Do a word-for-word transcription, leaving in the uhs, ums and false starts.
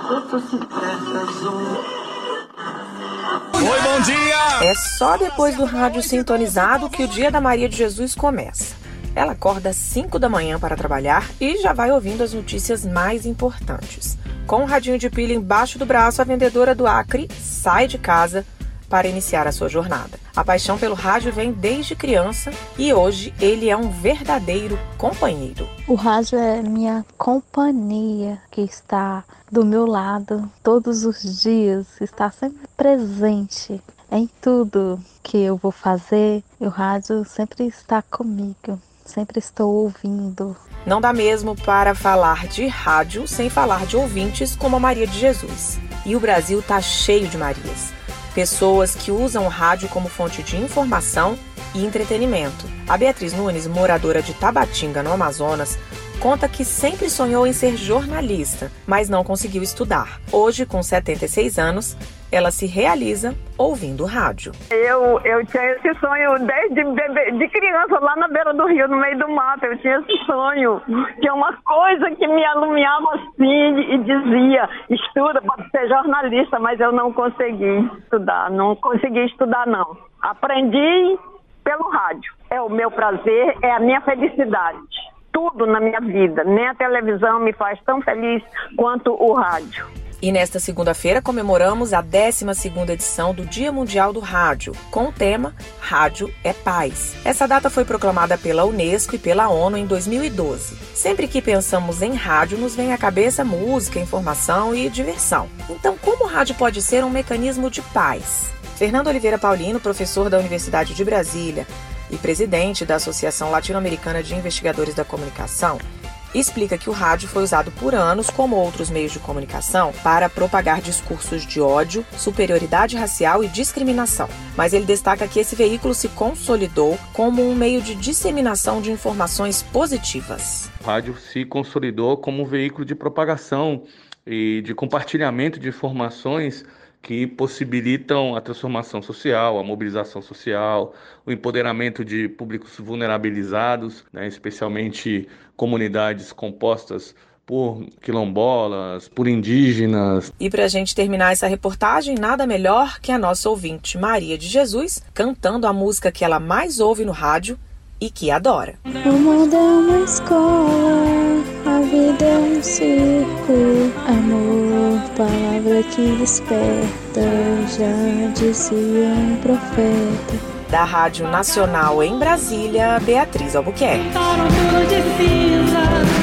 Oi, bom dia! É só depois do rádio sintonizado que o dia da Maria de Jesus começa. Ela acorda às cinco da manhã para trabalhar e já vai ouvindo as notícias mais importantes. Com um radinho de pilha embaixo do braço, a vendedora do Acre sai de casa para iniciar a sua jornada. A paixão pelo rádio vem desde criança e hoje ele é um verdadeiro companheiro. O rádio é minha companhia que está do meu lado todos os dias, está sempre presente em tudo que eu vou fazer. O rádio sempre está comigo. Sempre estou ouvindo. Não dá mesmo para falar de rádio sem falar de ouvintes como a Maria de Jesus. E o Brasil está cheio de Marias. Pessoas que usam o rádio como fonte de informação e entretenimento. A Beatriz Nunes, moradora de Tabatinga, no Amazonas, conta que sempre sonhou em ser jornalista, mas não conseguiu estudar. Hoje, com setenta e seis anos, ela se realiza ouvindo rádio. Eu, eu tinha esse sonho desde bebê, de criança, lá na beira do rio, no meio do mato. Eu tinha esse sonho. Tinha uma coisa que me alumiava assim e dizia, estuda para ser jornalista, mas eu não consegui estudar. Não consegui estudar, não. Aprendi pelo rádio. É o meu prazer, é a minha felicidade. Tudo na minha vida, nem a televisão me faz tão feliz quanto o rádio. E nesta segunda-feira comemoramos a décima segunda edição do Dia Mundial do Rádio, com o tema Rádio é Paz. Essa data foi proclamada pela Unesco e pela ONU em dois mil e doze. Sempre que pensamos em rádio, nos vem à cabeça música, informação e diversão. Então, como o rádio pode ser um mecanismo de paz? Fernando Oliveira Paulino, professor da Universidade de Brasília e presidente da Associação Latino-Americana de Investigadores da Comunicação, explica que o rádio foi usado por anos, como outros meios de comunicação, para propagar discursos de ódio, superioridade racial e discriminação. Mas ele destaca que esse veículo se consolidou como um meio de disseminação de informações positivas. O rádio se consolidou como um veículo de propagação e de compartilhamento de informações que possibilitam a transformação social, a mobilização social, o empoderamento de públicos vulnerabilizados, né, especialmente comunidades compostas por quilombolas, por indígenas. E para a gente terminar essa reportagem, nada melhor que a nossa ouvinte Maria de Jesus cantando a música que ela mais ouve no rádio e que adora. O mundo é uma escola, a vida é um circo, amor, palavra que desperta, já dizia um profeta. Da Rádio Nacional em Brasília, Beatriz Albuquerque.